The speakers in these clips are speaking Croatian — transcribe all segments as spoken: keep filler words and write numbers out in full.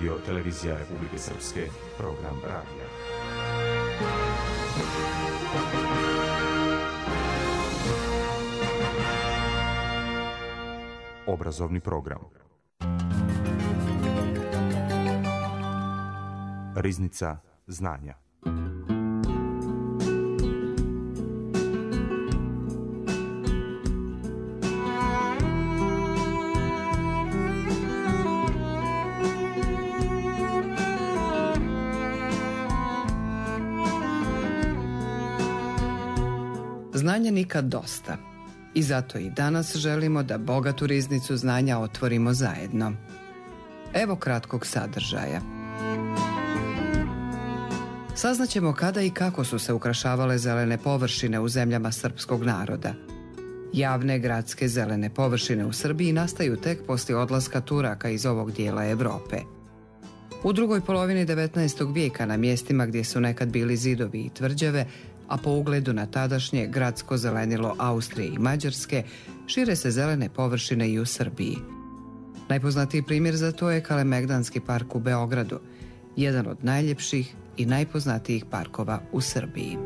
Radio Televizija Republike Srpske, program radija. Obrazovni program. Riznica znanja. Znanja nikad dosta. I zato i danas želimo da bogatu riznicu znanja otvorimo zajedno. Evo kratkog sadržaja. Saznaćemo kada i kako su se ukrašavale zelene površine u zemljama srpskog naroda. Javne gradske zelene površine u Srbiji nastaju tek poslije odlaska Turaka iz ovog dijela Evrope. U drugoj polovini devetnaestog vijeka na mjestima gdje su nekad bili zidovi i tvrđave, a po ugledu na tadašnje gradsko zelenilo Austrije i Mađarske, šire se zelene površine i u Srbiji. Najpoznatiji primjer za to je Kalemegdanski park u Beogradu, jedan od najljepših i najpoznatijih parkova u Srbiji.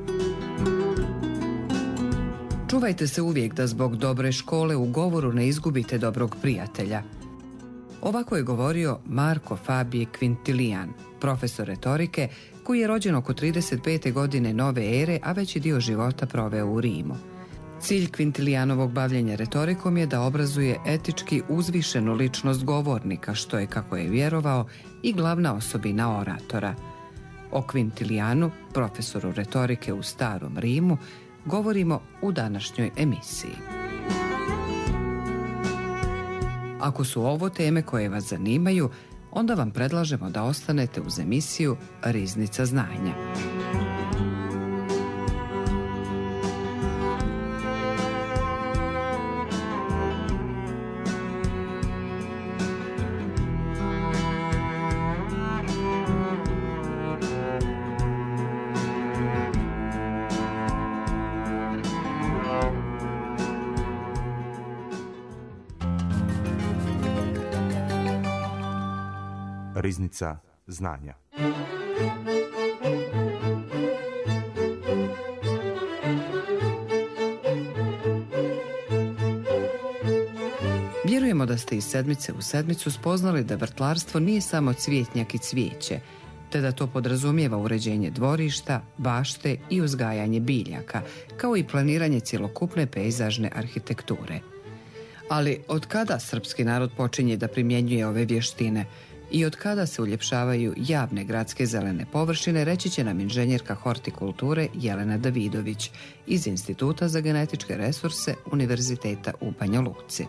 Čuvajte se uvijek da zbog dobre škole u govoru ne izgubite dobrog prijatelja. Ovako je govorio Marko Fabije Quintilian, profesor retorike, koji je rođen oko trideset pete godine nove ere, a veći dio života proveo u Rimu. Cilj Quintilianovog bavljenja retorikom je da obrazuje etički uzvišenu ličnost govornika, što je, kako je vjerovao, i glavna osobina oratora. O Quintilianu, profesoru retorike u starom Rimu, govorimo u današnjoj emisiji. Ako su ovo teme koje vas zanimaju, onda vam predlažemo da ostanete uz emisiju Riznica znanja. Riznica znanja. Vjerujemo da ste iz sedmice u sedmicu spoznali da vrtlarstvo nije samo cvijetnjak i cvijeće, te da to podrazumijeva uređenje dvorišta, bašte i uzgajanje biljaka, kao i planiranje cjelokupne pejzažne arhitekture. Ali od kada srpski narod počinje da primjenjuje ove vještine i od kada se uljepšavaju javne gradske zelene površine, reći će nam inženjerka hortikulture Jelena Davidović iz Instituta za genetičke resurse Univerziteta u Banja Luci.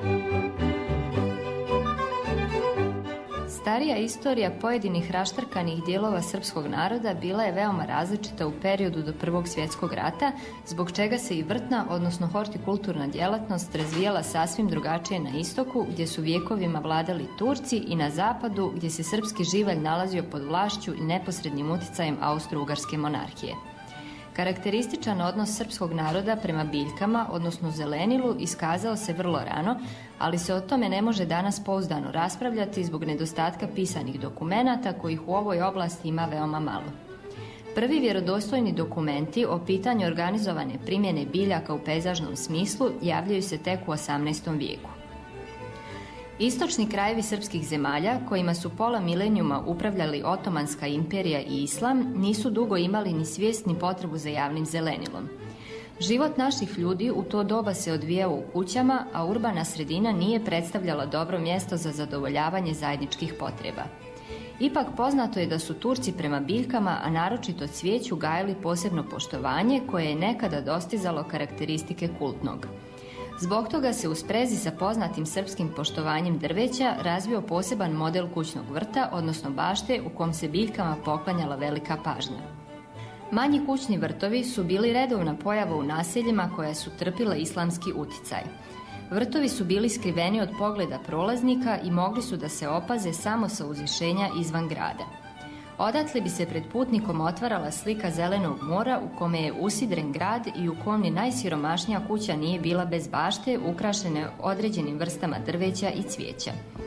Starija istorija pojedinih raštrkanih dijelova srpskog naroda bila je veoma različita u periodu do Prvog svjetskog rata, zbog čega se i vrtna, odnosno hortikulturna djelatnost razvijala sasvim drugačije na istoku, gdje su vjekovima vladali Turci, i na zapadu, gdje se srpski živalj nalazio pod vlašću i neposrednim utjecajem Austro-Ugarske monarhije. Karakterističan odnos srpskog naroda prema biljkama, odnosno zelenilu, iskazao se vrlo rano, ali se o tome ne može danas pouzdano raspravljati zbog nedostatka pisanih dokumenata, kojih u ovoj oblasti ima veoma malo. Prvi vjerodostojni dokumenti o pitanju organizovane primjene biljaka u pejzažnom smislu javljaju se tek u osamnaestom vijeku. Istočni krajevi srpskih zemalja, kojima su pola milenijuma upravljali Otomanska imperija i Islam, nisu dugo imali ni svijest ni potrebu za javnim zelenilom. Život naših ljudi u to doba se odvijao u kućama, a urbana sredina nije predstavljala dobro mjesto za zadovoljavanje zajedničkih potreba. Ipak poznato je da su Turci prema biljkama, a naročito cvijeću, gajili posebno poštovanje koje je nekada dostizalo karakteristike kultnog. Zbog toga se u sprezi sa poznatim srpskim poštovanjem drveća razvio poseban model kućnog vrta, odnosno bašte, u kom se biljkama poklanjala velika pažnja. Manji kućni vrtovi su bili redovna pojava u naseljima koja su trpila islamski uticaj. Vrtovi su bili skriveni od pogleda prolaznika i mogli su da se opaze samo sa uzvišenja izvan grada. Odatle bi se pred putnikom otvarala slika zelenog mora u kome je usidren grad i u kom ni najsiromašnija kuća nije bila bez bašte ukrašene određenim vrstama drveća i cvijeća.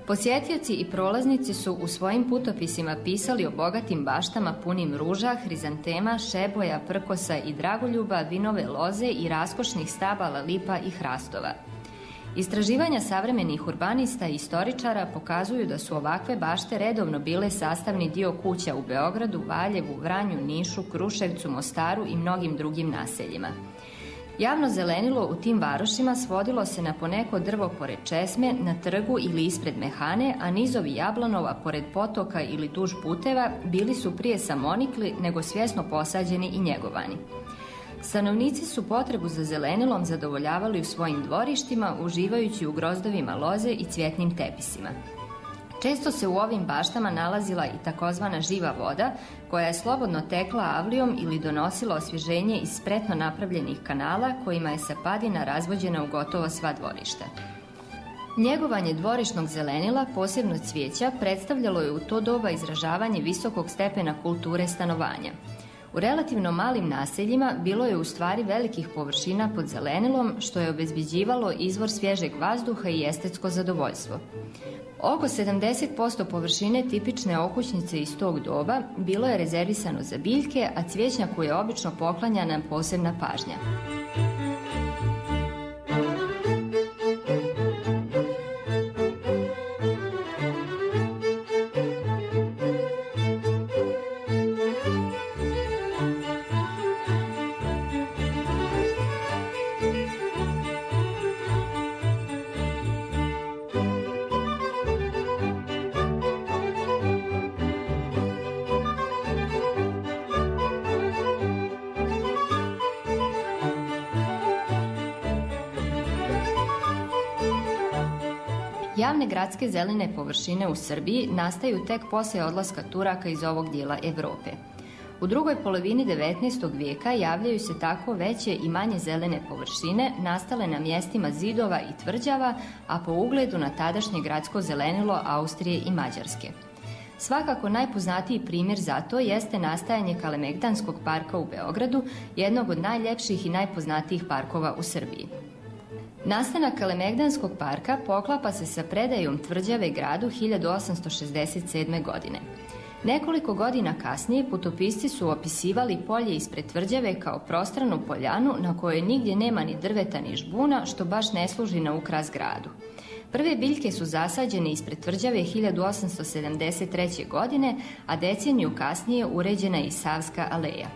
Posjetioci i prolaznici su u svojim putopisima pisali o bogatim baštama punim ruža, hrizantema, šeboja, prkosa i dragoljuba, vinove loze i raskošnih stabala lipa i hrastova. Istraživanja savremenih urbanista i istoričara pokazuju da su ovakve bašte redovno bile sastavni dio kuća u Beogradu, Valjevu, Vranju, Nišu, Kruševcu, Mostaru i mnogim drugim naseljima. Javno zelenilo u tim varošima svodilo se na poneko drvo pored česme, na trgu ili ispred mehane, a nizovi jablanova pored potoka ili duž puteva bili su prije samonikli nego svjesno posađeni i njegovani. Stanovnici su potrebu za zelenilom zadovoljavali u svojim dvorištima, uživajući u grozdovima loze i cvjetnim tepisima. Često se u ovim baštama nalazila i takozvana živa voda, koja je slobodno tekla avlijom ili donosila osvježenje iz spretno napravljenih kanala kojima je sa padina razvođena u gotovo sva dvorišta. Njegovanje dvorišnog zelenila, posebno cvijeća, predstavljalo je u to doba izražavanje visokog stepena kulture stanovanja. U relativno malim naseljima bilo je u stvari velikih površina pod zelenilom, što je obezbeđivalo izvor svježeg vazduha i estetsko zadovoljstvo. Oko sedamdeset posto površine tipične okućnice iz tog doba bilo je rezervisano za biljke, a cvijećnjaku je obično poklanjana posebna pažnja. Javne gradske zelene površine u Srbiji nastaju tek poslije odlaska Turaka iz ovog dijela Europe. U drugoj polovini devetnaestog vijeka javljaju se tako veće i manje zelene površine nastale na mjestima zidova i tvrđava, a po ugledu na tadašnje gradsko zelenilo Austrije i Mađarske. Svakako najpoznatiji primjer za to jeste nastajanje Kalemegdanskog parka u Beogradu, jednog od najljepših i najpoznatijih parkova u Srbiji. Nastanak Kalemegdanskog parka poklapa se sa predajom tvrđave gradu hiljadu osamsto šezdeset sedme. godine. Nekoliko godina kasnije putopisci su opisivali polje ispred tvrđave kao prostranu poljanu na kojoj nigdje nema ni drveta ni žbuna, što baš ne služi na ukras gradu. Prve biljke su zasađene ispred tvrđave hiljadu osamsto sedamdeset treće. godine, a deceniju kasnije uređena je i Savska aleja.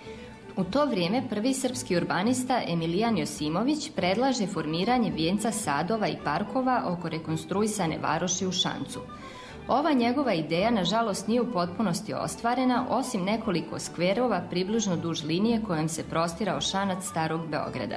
U to vrijeme prvi srpski urbanista Emilijan Josimović predlaže formiranje vijenca sadova i parkova oko rekonstruisane varoši u Šancu. Ova njegova ideja nažalost nije u potpunosti ostvarena, osim nekoliko skverova približno duž linije kojom se prostirao Šanac starog Beograda.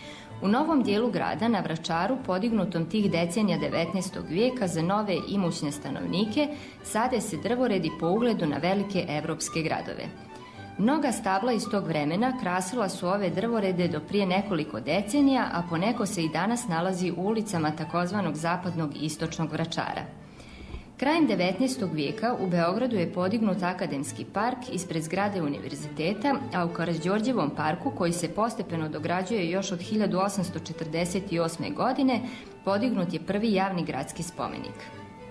U novom dijelu grada, na Vračaru, podignutom tih decenija devetnaestog vijeka za nove imućne stanovnike, sade se drvoredi po ugledu na velike evropske gradove. Mnoga stabla iz tog vremena krasila su ove drvorede do prije nekoliko decenija, a poneko se i danas nalazi u ulicama takozvanog zapadnog i istočnog Vračara. Krajem devetnaestog vijeka u Beogradu je podignut akademski park ispred zgrade univerziteta, a u Karađorđevom parku, koji se postepeno dograđuje još od hiljadu osamsto četrdeset osme. godine, podignut je prvi javni gradski spomenik.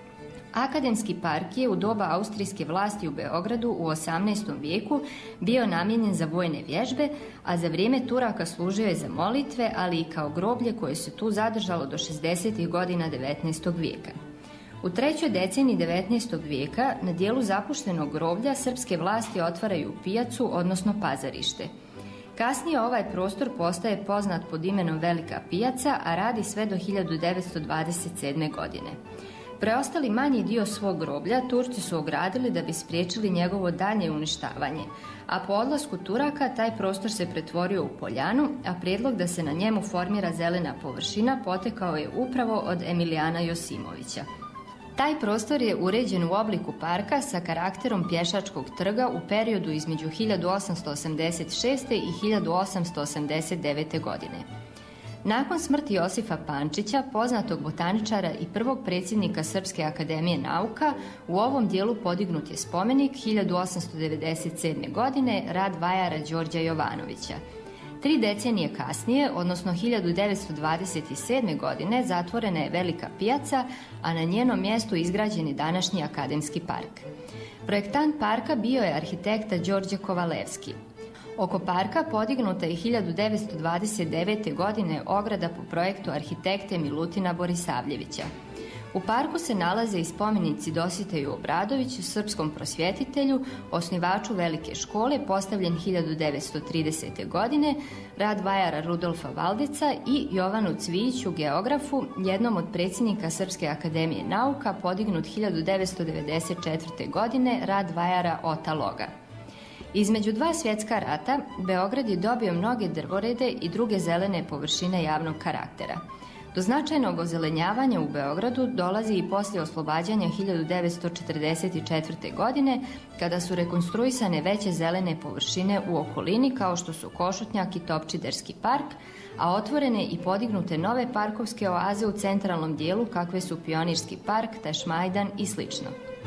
Akademski park je u doba austrijske vlasti u Beogradu u osamnaestom vijeku bio namijenjen za vojne vježbe, a za vrijeme Turaka služio je za molitve, ali i kao groblje koje se tu zadržalo do šezdesetih godina devetnaestog vijeka. U trećoj deceniji devetnaestog vijeka na dijelu zapuštenog groblja srpske vlasti otvaraju pijacu, odnosno pazarište. Kasnije ovaj prostor postaje poznat pod imenom Velika pijaca, a radi sve do hiljadu devetsto dvadeset sedme. godine. Preostali manji dio svog groblja Turci su ogradili da bi spriječili njegovo daljnje uništavanje, a po odlasku Turaka taj prostor se pretvorio u poljanu, a prijedlog da se na njemu formira zelena površina potekao je upravo od Emilijana Josimovića. Taj prostor je uređen u obliku parka sa karakterom pješačkog trga u periodu između hiljadu osamsto osamdeset šeste. i hiljadu osamsto osamdeset devete. godine. Nakon smrti Josifa Pančića, poznatog botaničara i prvog predsjednika Srpske akademije nauka, u ovom dijelu podignut je spomenik hiljadu osamsto devedeset sedme. godine rad vajara Đorđa Jovanovića. Tri decenije kasnije, odnosno hiljadu devetsto dvadeset sedme. godine, zatvorena je velika pijaca, a na njenom mjestu izgrađen je današnji Akademski park. Projektant parka bio je arhitekta Đorđe Kovalevski. Oko parka podignuta je hiljadu devetsto dvadeset devete. godine ograda po projektu arhitekte Milutina Borisavljevića. U parku se nalaze i spomenici Dositeju Obradoviću, srpskom prosvjetitelju, osnivaču velike škole, postavljen hiljadu devetsto tridesete. godine, rad vajara Rudolfa Valdeca i Jovanu Cvijiću, geografu, jednom od predsjednika Srpske akademije nauka, podignut hiljadu devetsto devedeset četvrte. godine, rad vajara Ota Loga. Između dva svjetska rata, Beograd je dobio mnoge drvorede i druge zelene površine javnog karaktera. Do značajnog ozelenjavanja u Beogradu dolazi i poslije oslobađanja hiljadu devetsto četrdeset četvrte. godine, kada su rekonstruisane veće zelene površine u okolini kao što su Košutnjak i Topčiderski park, a otvorene i podignute nove parkovske oaze u centralnom dijelu kakve su Pionirski park, Tašmajdan i slično.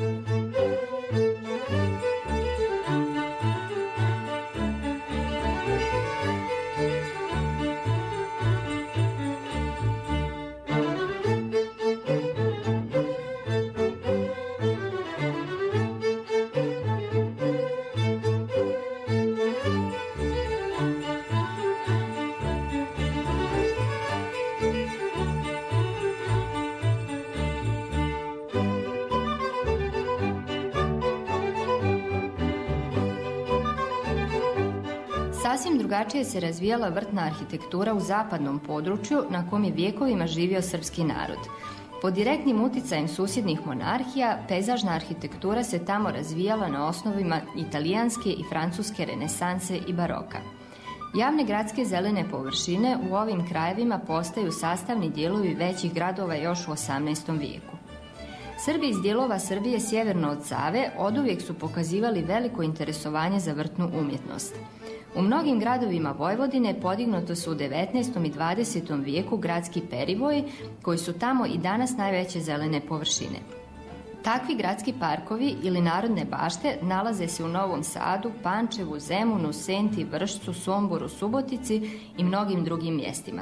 Sasvim drugačije se razvijala vrtna arhitektura u zapadnom području na kom je vijekovima živio srpski narod. Pod direktnim uticajem susjednih monarhija, pejzažna arhitektura se tamo razvijala na osnovima italijanske i francuske renesanse i baroka. Javne gradske zelene površine u ovim krajevima postaju sastavni dijelovi većih gradova još u osamnaestom vijeku. Srbi iz dijelova Srbije sjeverno od Save oduvijek su pokazivali veliko interesovanje za vrtnu umjetnost. U mnogim gradovima Vojvodine podignuto su u devetnaestom i dvadesetom vijeku gradski perivoji koji su tamo i danas najveće zelene površine. Takvi gradski parkovi ili narodne bašte nalaze se u Novom Sadu, Pančevu, Zemunu, Senti, Vršcu, Somboru, Subotici i mnogim drugim mjestima.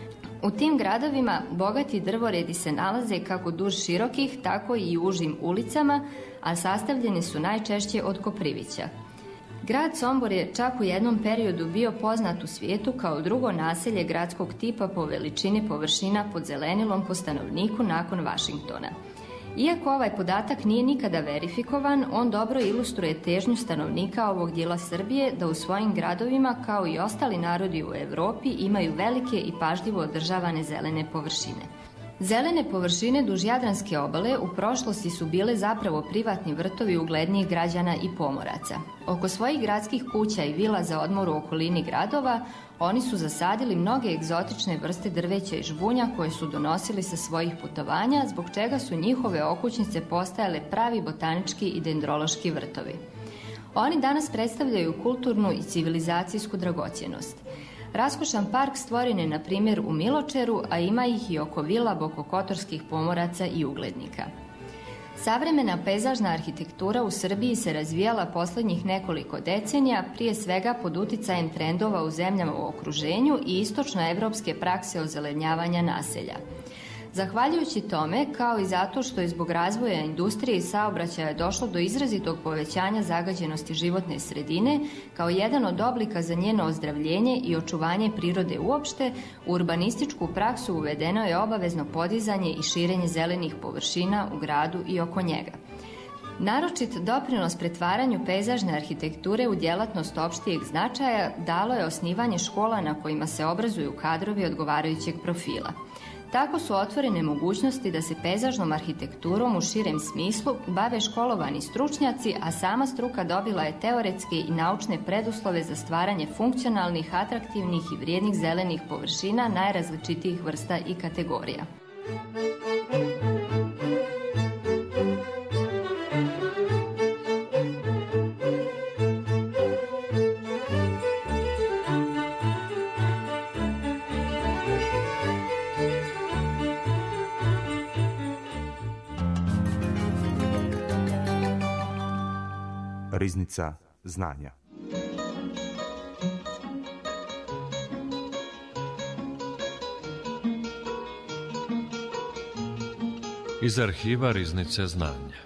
U tim gradovima bogati drvoredi se nalaze kako duž širokih, tako i u užim ulicama, a sastavljeni su najčešće od koprivića. Grad Sombor je čak u jednom periodu bio poznat u svijetu kao drugo naselje gradskog tipa po veličini površina pod zelenilom po stanovniku nakon Vašingtona. Iako ovaj podatak nije nikada verifikovan, on dobro ilustruje težnju stanovnika ovog dijela Srbije da u svojim gradovima, kao i ostali narodi u Europi, imaju velike i pažljivo održavane zelene površine. Zelene površine duž Jadranske obale u prošlosti su bile zapravo privatni vrtovi uglednijih građana i pomoraca. Oko svojih gradskih kuća i vila za odmor u okolini gradova, oni su zasadili mnoge egzotične vrste drveća i žbunja koje su donosili sa svojih putovanja, zbog čega su njihove okućnice postajale pravi botanički i dendrološki vrtovi. Oni danas predstavljaju kulturnu i civilizacijsku dragocjenost. Raskošan park stvoren je na primjer u Miločeru, a ima ih i oko vila bokokotorskih pomoraca i uglednika. Savremena pejzažna arhitektura u Srbiji se razvijala posljednjih nekoliko decenija, prije svega pod uticajem trendova u zemljama u okruženju i istočnoevropske prakse ozelenjavanja naselja. Zahvaljujući tome, kao i zato što je zbog razvoja industrije i saobraćaja došlo do izrazitog povećanja zagađenosti životne sredine, kao jedan od oblika za njeno ozdravljenje i očuvanje prirode uopšte, u urbanističku praksu uvedeno je obavezno podizanje i širenje zelenih površina u gradu i oko njega. Naročit doprinos pretvaranju pejzažne arhitekture u djelatnost opštijeg značaja dalo je osnivanje škola na kojima se obrazuju kadrovi odgovarajućeg profila. Tako su otvorene mogućnosti da se pejzažnom arhitekturom u širem smislu bave školovani stručnjaci, a sama struka dobila je teoretske i naučne preduslove za stvaranje funkcionalnih, atraktivnih i vrijednih zelenih površina najrazličitijih vrsta i kategorija. Riznica znanja. Iz arhiva Riznice znanja.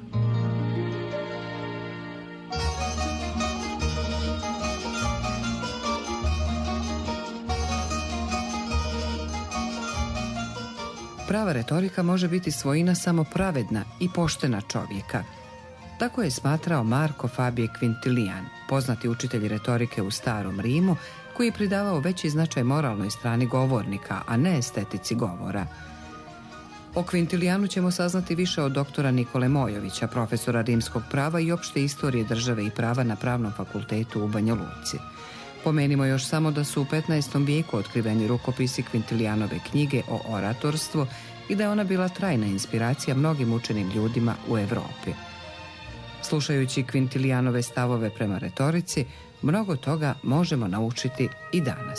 Prava retorika može biti svojina samo pravedna i poštena čovjeka. Tako je smatrao Marko Fabije Quintilian, poznati učitelj retorike u Starom Rimu, koji je pridavao veći značaj moralnoj strani govornika, a ne estetici govora. O Quintilianu ćemo saznati više od doktora Nikole Mojovića, profesora rimskog prava i opšte istorije države i prava na Pravnom fakultetu u Banja Luci. Pomenimo još samo da su u petnaestom vijeku otkriveni rukopisi Quintilianove knjige o oratorstvu i da je ona bila trajna inspiracija mnogim učenim ljudima u Evropi. Slušajući Quintilianove stavove prema retorici, mnogo toga možemo naučiti i danas.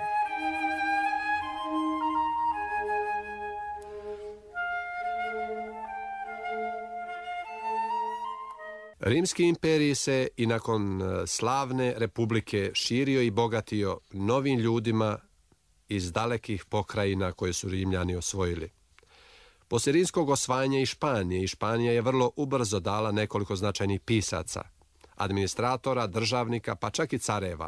Rimski imperij se i nakon slavne republike širio i bogatio novim ljudima iz dalekih pokrajina koje su Rimljani osvojili. Poslije rimskog osvajanja i Španije, i Španija je vrlo ubrzo dala nekoliko značajnih pisaca, administratora, državnika, pa čak i careva.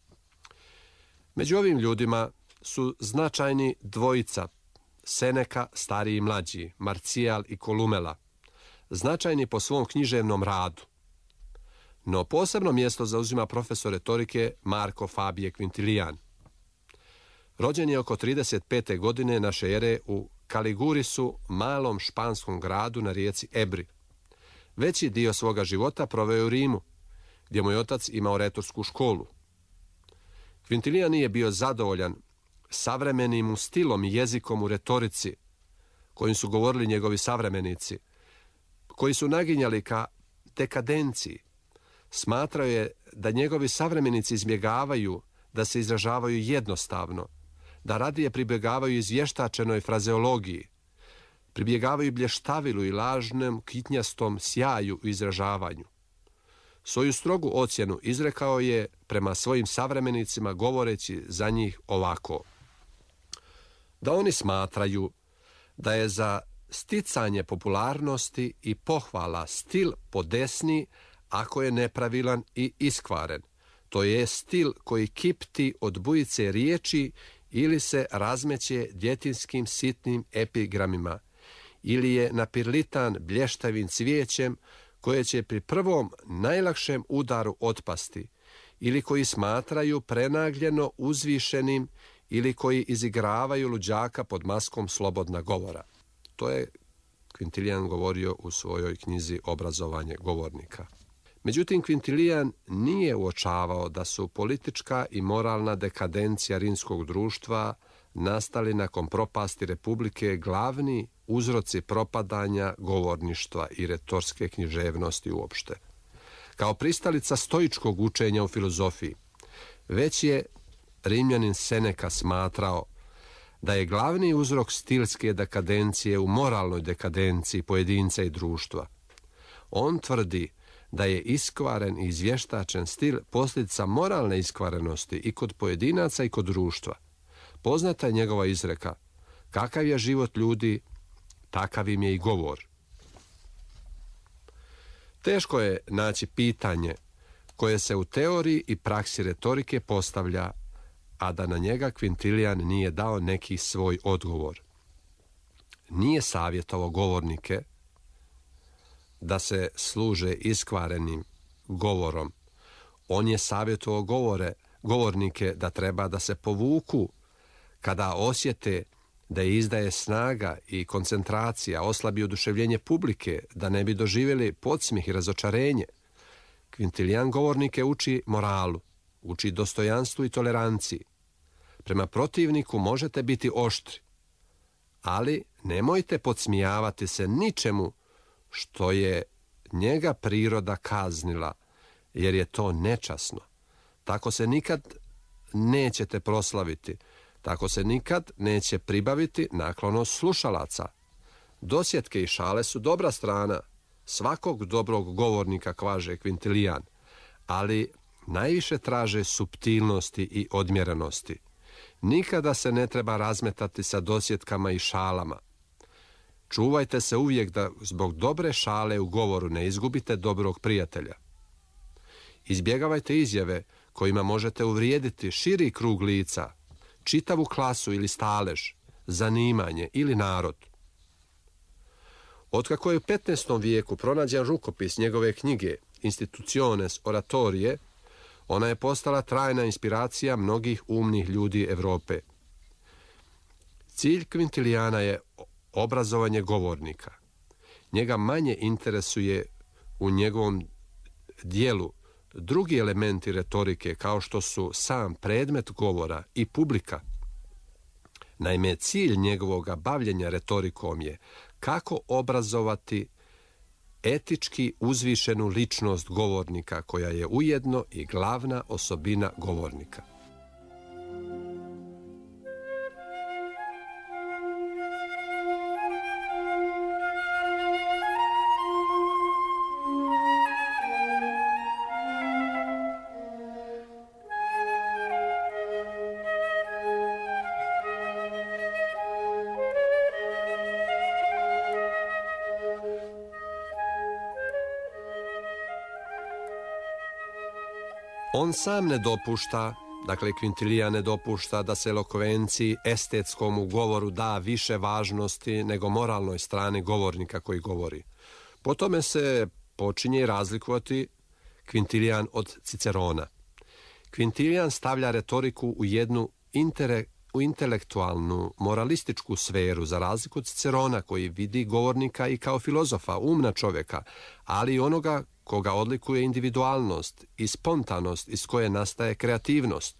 Među ovim ljudima su značajni dvojica, Seneka, stariji i mlađi, Marcijal i Kolumela, značajni po svom književnom radu. No posebno mjesto zauzima profesor retorike Marko Fabije Quintilian. Rođen je oko trideset pete godine naše ere u Kaligurisu, malom španskom gradu na rijeci Ebri. Veći dio svoga života proveo u Rimu, gdje mu je otac imao retorsku školu. Quintilian nije bio zadovoljan savremenim stilom i jezikom u retorici, kojim su govorili njegovi savremenici, koji su naginjali ka dekadenciji. Smatrao je da njegovi savremenici izbjegavaju da se izražavaju jednostavno, da radije pribjegavaju izvještačenoj frazeologiji, pribjegavaju blještavilu i lažnom kitnjastom sjaju u izražavanju. Svoju strogu ocjenu izrekao je prema svojim savremenicima govoreći za njih ovako: da oni smatraju da je za sticanje popularnosti i pohvala stil podesni ako je nepravilan i iskvaren. To je stil koji kipti od bujice riječi ili se razmeće djetinskim sitnim epigramima, ili je napirlitan blještavim cvijećem koje će pri prvom najlakšem udaru otpasti, ili koji smatraju prenagljeno uzvišenim, ili koji izigravaju luđaka pod maskom slobodna govora. To je Quintilian govorio u svojoj knjizi Obrazovanje govornika. Međutim, Quintilian nije uočavao da su politička i moralna dekadencija rimskog društva nastali nakon propasti republike glavni uzroci propadanja govorništva i retorske književnosti uopšte. Kao pristalica stoičkog učenja u filozofiji, već je Rimljanin Seneka smatrao da je glavni uzrok stilske dekadencije u moralnoj dekadenciji pojedinca i društva. On tvrdi da je iskvaren i izvještačen stil posljedica moralne iskvarenosti i kod pojedinaca i kod društva. Poznata je njegova izreka: kakav je život ljudi, takav im je i govor. Teško je naći pitanje koje se u teoriji i praksi retorike postavlja, a da na njega Quintilian nije dao neki svoj odgovor. Nije savjetovao govornike da se služe iskvarenim govorom. On je savjetovao govore, govornike da treba da se povuku kada osjete da je izdaje snaga i koncentracija, oslabi oduševljenje publike, da ne bi doživjeli podsmijeh i razočarenje. Quintilian govornike uči moralu, uči dostojanstvu i toleranciji. Prema protivniku možete biti oštri, ali nemojte podsmijavati se ničemu što je njega priroda kaznila, jer je to nečasno. Tako se nikad nećete proslaviti, tako se nikad neće pribaviti naklonost slušalaca. Dosjetke i šale su dobra strana svakog dobrog govornika, kaže Quintilian, ali najviše traže suptilnosti i odmjerenosti. Nikada se ne treba razmetati sa dosjetkama i šalama. Čuvajte se uvijek da zbog dobre šale u govoru ne izgubite dobrog prijatelja. Izbjegavajte izjave kojima možete uvrijediti širi krug lica, čitavu klasu ili stalež, zanimanje ili narod. Otkako je u petnaestom vijeku pronađen rukopis njegove knjige Institutiones Oratorije, ona je postala trajna inspiracija mnogih umnih ljudi Europe. Cilj Kvintilijana je obrazovanje govornika. Njega manje interesuje u njegovom dijelu drugi elementi retorike kao što su sam predmet govora i publika. Naime, cilj njegovog bavljenja retorikom je kako obrazovati etički uzvišenu ličnost govornika koja je ujedno i glavna osobina govornika. On sam ne dopušta, dakle Kvintilijan ne dopušta da se elokvenciji, estetskom govoru da više važnosti nego moralnoj strani govornika koji govori. Po tome se počinje razlikovati Kvintilijan od Cicerona. Kvintilijan stavlja retoriku u jednu intere, u intelektualnu, moralističku sferu, za razliku od Cicerona koji vidi govornika i kao filozofa, umna čovjeka, ali i onoga koga odlikuje individualnost i spontanost iz koje nastaje kreativnost.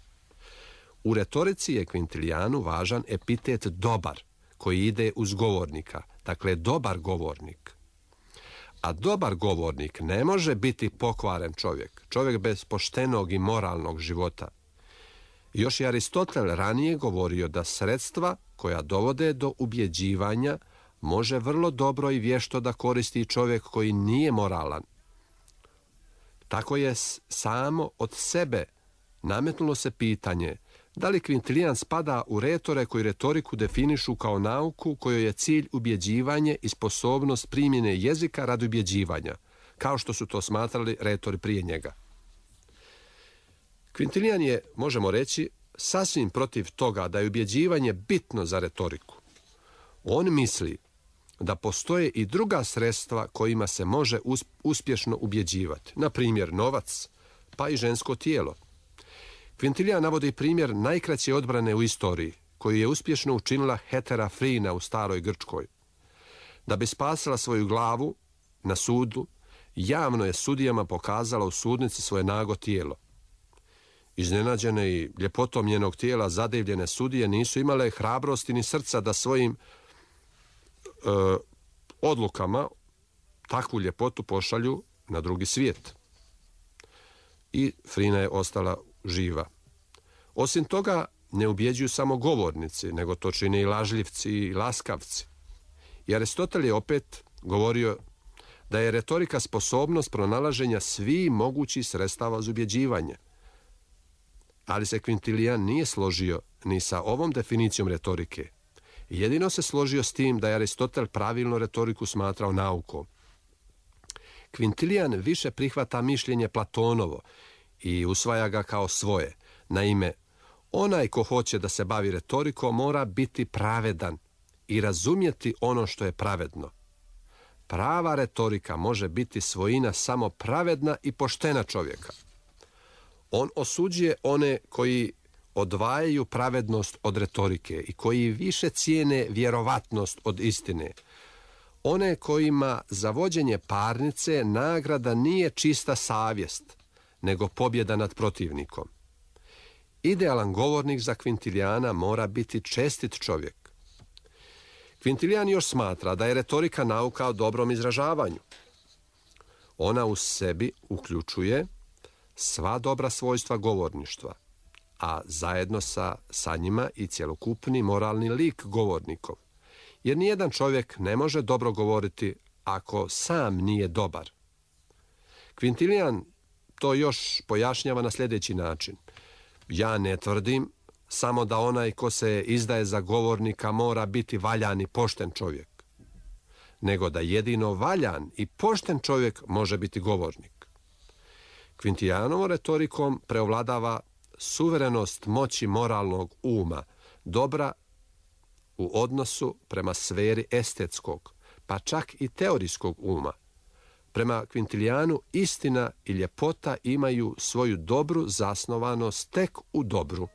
U retorici je Kvintilianu važan epitet dobar, koji ide uz govornika, dakle dobar govornik. A dobar govornik ne može biti pokvaren čovjek, čovjek bez poštenog i moralnog života. Još je Aristotel ranije govorio da sredstva koja dovode do ubjeđivanja može vrlo dobro i vješto da koristi čovjek koji nije moralan. Tako je samo od sebe nametnulo se pitanje da li Kvintilijan spada u retore koji retoriku definišu kao nauku kojoj je cilj ubjeđivanje i sposobnost primjene jezika radi ubjeđivanja, kao što su to smatrali retori prije njega. Kvintilijan je, možemo reći, sasvim protiv toga da je ubjeđivanje bitno za retoriku. On misli da postoje i druga sredstva kojima se može uspješno ubjeđivati, na primjer novac, pa i žensko tijelo. Kvintilijan navodi primjer najkraće odbrane u istoriji, koju je uspješno učinila Hetera Frina u staroj Grčkoj. Da bi spasila svoju glavu na sudu, javno je sudijama pokazala u sudnici svoje nago tijelo. Iznenađene i ljepotom njenog tijela zadivljene sudije nisu imale hrabrosti ni srca da svojim e, odlukama takvu ljepotu pošalju na drugi svijet. I Frina je ostala živa. Osim toga, ne ubjeđuju samo govornici, nego to čine i lažljivci i laskavci. I Aristotel je opet govorio da je retorika sposobnost pronalaženja svih mogućih sredstava za ubjeđivanje. Ali se Kvintilijan nije složio ni sa ovom definicijom retorike. Jedino se složio s tim da je Aristotel pravilno retoriku smatrao naukom. Kvintilijan više prihvata mišljenje Platonovo i usvaja ga kao svoje. Naime, onaj ko hoće da se bavi retorikom mora biti pravedan i razumjeti ono što je pravedno. Prava retorika može biti svojina samo pravedna i poštena čovjeka. On osuđuje one koji odvajaju pravednost od retorike i koji više cijene vjerovatnost od istine. One kojima za vođenje parnice nagrada nije čista savjest, nego pobjeda nad protivnikom. Idealan govornik za Kvintiliana mora biti čestit čovjek. Kvintilijan još smatra da je retorika nauka o dobrom izražavanju. Ona u sebi uključuje sva dobra svojstva govorništva, a zajedno sa, sa njima i cjelokupni moralni lik govornikov. Jer nijedan čovjek ne može dobro govoriti ako sam nije dobar. Kvintilijan to još pojašnjava na sljedeći način. Ja ne tvrdim samo da onaj ko se izdaje za govornika mora biti valjan i pošten čovjek. nego da jedino valjan i pošten čovjek može biti govornik. Quintilianovom retorikom preovladava suverenost moći moralnog uma, dobra u odnosu prema sferi estetskog, pa čak i teorijskog uma. Prema Quintilianu istina i ljepota imaju svoju dobru zasnovanost tek u dobru.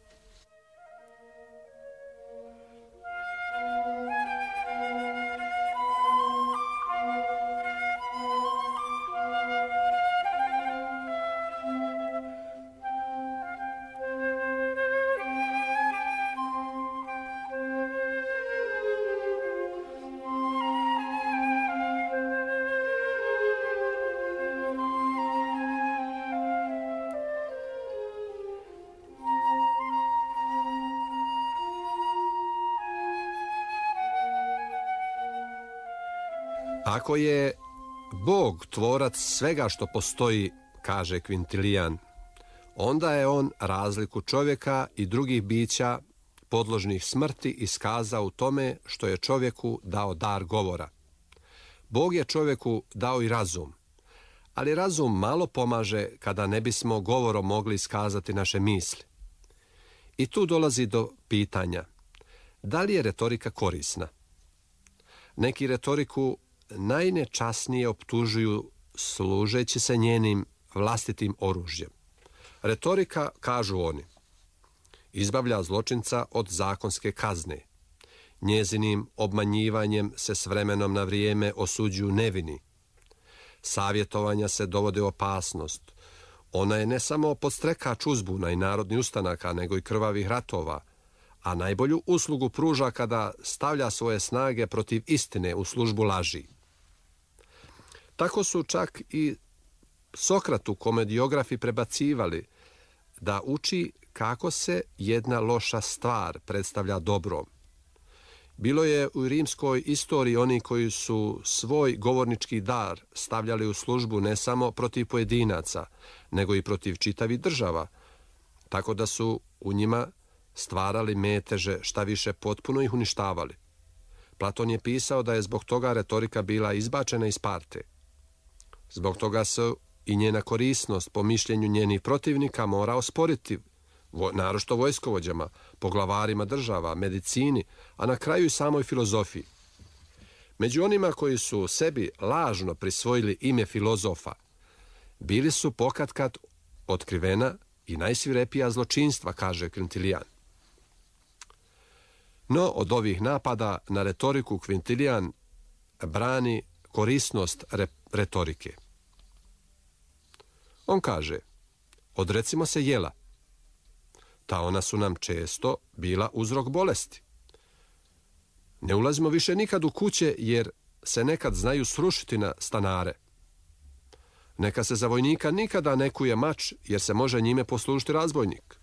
Ako je Bog tvorac svega što postoji, kaže Quintilian, onda je on razliku čovjeka i drugih bića podložnih smrti iskazao u tome što je čovjeku dao dar govora. Bog je čovjeku dao i razum, ali razum malo pomaže kada ne bismo govorom mogli iskazati naše misli. I tu dolazi do pitanja, da li je retorika korisna? Neki retoriku najnečasnije optužuju služeći se njenim vlastitim oružjem. Retorika, kažu oni, izbavlja zločinca od zakonske kazne. Njezinim obmanjivanjem se s vremenom na vrijeme osuđuju nevini. Savjetovanja se dovode u opasnost. Ona je ne samo podstrekač uzbuna i narodnih ustanaka, nego i krvavih ratova, a najbolju uslugu pruža kada stavlja svoje snage protiv istine u službu laži. Tako su čak i Sokratu komediografi prebacivali da uči kako se jedna loša stvar predstavlja dobrom. Bilo je u rimskoj istoriji oni koji su svoj govornički dar stavljali u službu ne samo protiv pojedinaca, nego i protiv čitavih država, tako da su u njima stvarali meteže, šta više potpuno ih uništavali. Platon je pisao da je zbog toga retorika bila izbačena iz Sparte. Zbog toga se i njena korisnost po mišljenju njenih protivnika mora osporiti, naročito vojskovođama, poglavarima država, medicini, a na kraju i samoj filozofiji. Među onima koji su sebi lažno prisvojili ime filozofa, bili su pokatkad otkrivena i najsvirepija zločinstva, kaže Quintilian. No, od ovih napada na retoriku Quintilian brani korisnost re- retorike. On kaže, odrecimo se jela. Ta ona su nam često bila uzrok bolesti. Ne ulazimo više nikad u kuće jer se nekad znaju srušiti na stanare. Neka se za vojnika nikada ne kuje mač jer se može njime poslužiti razbojnik.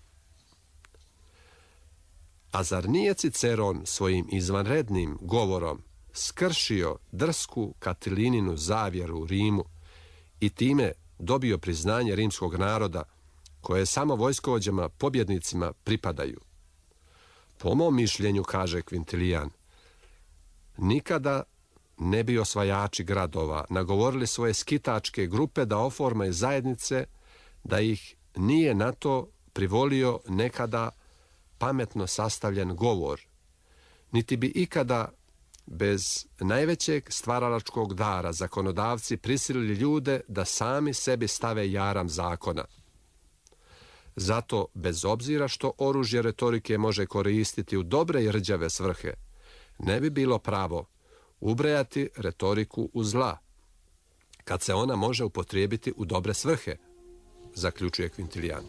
A zar nije Ciceron svojim izvanrednim govorom skršio drsku Katilininu zavjeru u Rimu i time dobio priznanje rimskog naroda koje samo vojskovođama pobjednicima pripadaju? Po mom mišljenju, kaže Quintilian, nikada ne bi osvajači gradova nagovorili svoje skitačke grupe da oformaju zajednice, da ih nije na to privolio nekada pametno sastavljen govor, niti bi ikada bez najvećeg stvaralačkog dara zakonodavci prisilili ljude da sami sebi stave jaram zakona. Zato, bez obzira što oružje retorike može koristiti u dobre i rđave svrhe, ne bi bilo pravo ubrajati retoriku u zla, kad se ona može upotrijebiti u dobre svrhe, zaključuje Quintilian.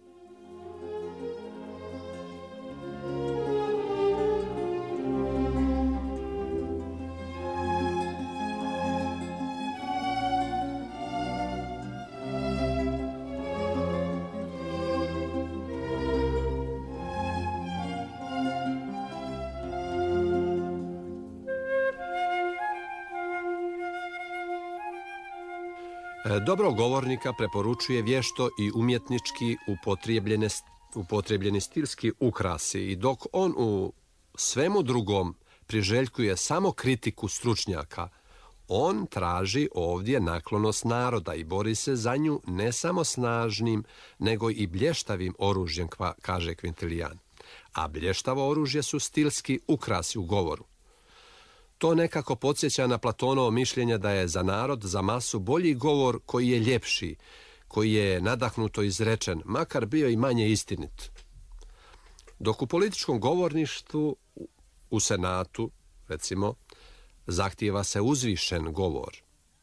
Dobrog govornika preporučuje vješto i umjetnički upotrijebljene, upotrijebljeni stilski ukrasi i dok on u svemu drugom priželjkuje samo kritiku stručnjaka, On traži ovdje naklonost naroda i bori se za nju ne samo snažnim, nego i blještavim oružjem, kaže Kvintilijan. A blještavo oružje su stilski ukrasi u govoru. To nekako podsjeća na Platonovo mišljenje da je za narod, za masu bolji govor koji je ljepši, koji je nadahnuto izrečen, makar bio i manje istinit. Dok u političkom govorništvu, u senatu, recimo, zahtijeva se uzvišen govor.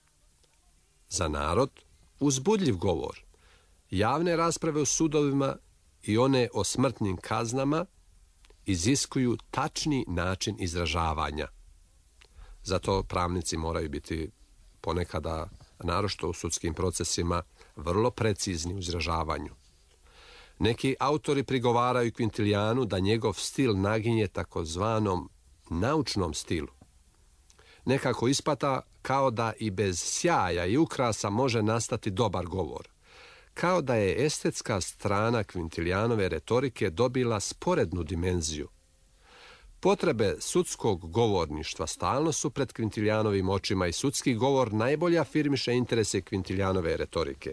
Za narod, uzbudljiv govor. Javne rasprave u sudovima i one o smrtnim kaznama iziskuju tačni način izražavanja. Zato pravnici moraju biti ponekada, naročito u sudskim procesima, vrlo precizni u izražavanju. Neki autori prigovaraju Kvintilijanu da njegov stil naginje takozvanom naučnom stilu. Nekako ispada kao da i bez sjaja i ukrasa može nastati dobar govor. Kao da je estetska strana Kvintilijanove retorike dobila sporednu dimenziju. Potrebe sudskog govorništva stalno su pred Kvintilijanovim očima i sudski govor najbolje afirmiše interese Kvintilijanove retorike.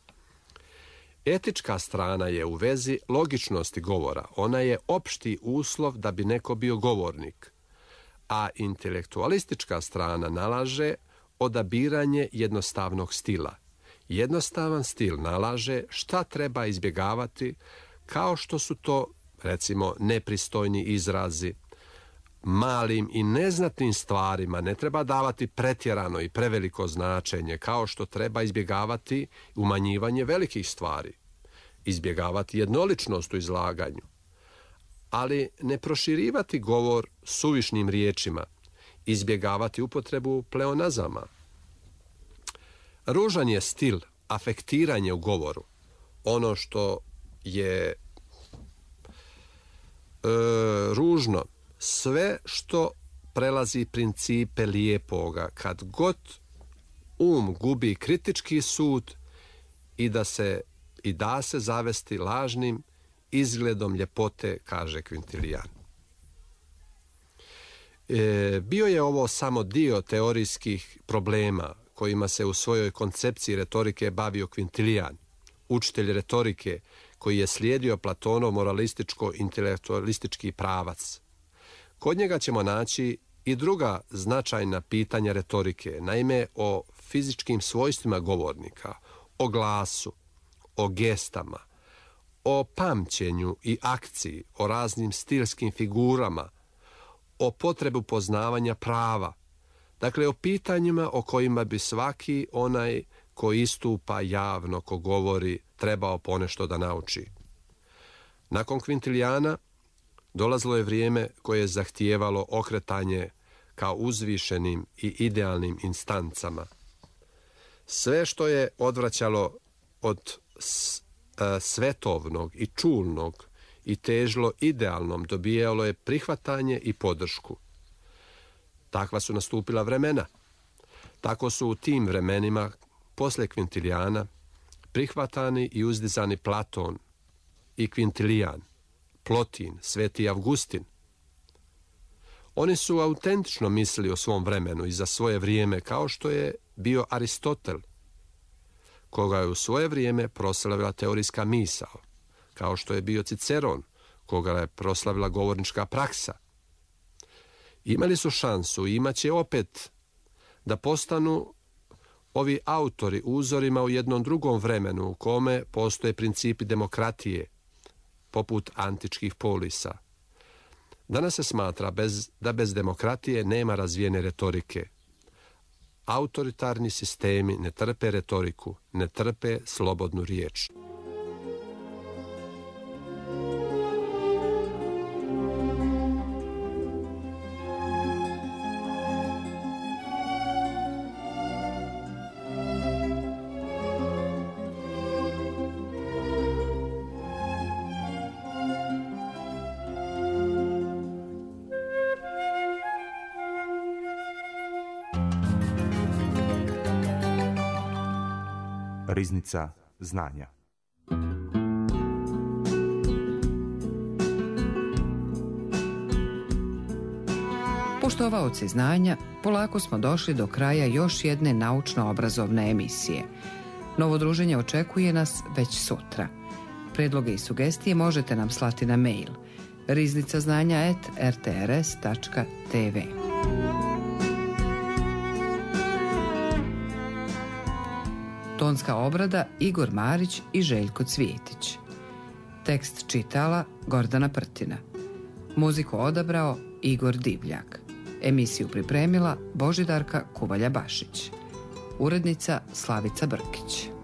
Etička strana je u vezi logičnosti govora. Ona je opšti uslov da bi neko bio govornik. A intelektualistička strana nalaže odabiranje jednostavnog stila. Jednostavan stil nalaže šta treba izbjegavati, kao što su to, recimo, nepristojni izrazi. Malim i neznatnim stvarima ne treba davati pretjerano i preveliko značenje, kao što treba izbjegavati umanjivanje velikih stvari, izbjegavati jednoličnost u izlaganju, ali ne proširivati govor suvišnim riječima, izbjegavati upotrebu pleonazama. Ružan je stil, afektiranje u govoru, ono što je e, ružno, sve što prelazi principe lijepoga, kad god um gubi kritički sud i da se i da se zavesti lažnim izgledom ljepote, kaže Kvintilijan. E, bio je ovo samo dio teorijskih problema kojima se u svojoj koncepciji retorike bavio Kvintilijan, učitelj retorike koji je slijedio Platonov moralističko-intelektualistički pravac. Kod njega ćemo naći i druga značajna pitanja retorike, naime o fizičkim svojstvima govornika, o glasu, o gestama, o pamćenju i akciji, o raznim stilskim figurama, o potrebu poznavanja prava, dakle o pitanjima o kojima bi svaki onaj ko istupa javno, ko govori, trebao ponešto da nauči. Nakon Kvintilijana dolazilo je vrijeme koje je zahtijevalo okretanje kao uzvišenim i idealnim instancama. Sve što je odvraćalo od svetovnog i čulnog i težilo idealnom dobijalo je prihvatanje i podršku. Takva su nastupila vremena. Tako su u tim vremenima, poslije Kvintiliana, prihvatani i uzdizani Platon i Kvintilijan, Plotin, Sveti Avgustin. Oni su autentično mislili o svom vremenu i za svoje vrijeme, kao što je bio Aristotel, koga je u svoje vrijeme proslavila teorijska misao, kao što je bio Ciceron, koga je proslavila govornička praksa. Imali su šansu i imat će opet da postanu ovi autori uzorima u jednom drugom vremenu u kome postoje principi demokratije, poput antičkih polisa. Danas se smatra bez, da bez demokratije nema razvijene retorike. Autoritarni sistemi ne trpe retoriku, ne trpe slobodnu riječ. Riznica znanja. Poštovaoci znanja, polako smo došli do kraja još jedne naučno-obrazovne emisije. Novo druženje očekuje nas već sutra. Predloge i sugestije možete nam slati na mail riznica znanja at r t r s tačka t v. Tonska obrada Igor Marić i Željko Cvijetić. Tekst čitala Gordana Prtina. Muziku odabrao Igor Divljak. Emisiju pripremila Božidarka Kuvalja-Bašić. Urednica Slavica Brkić.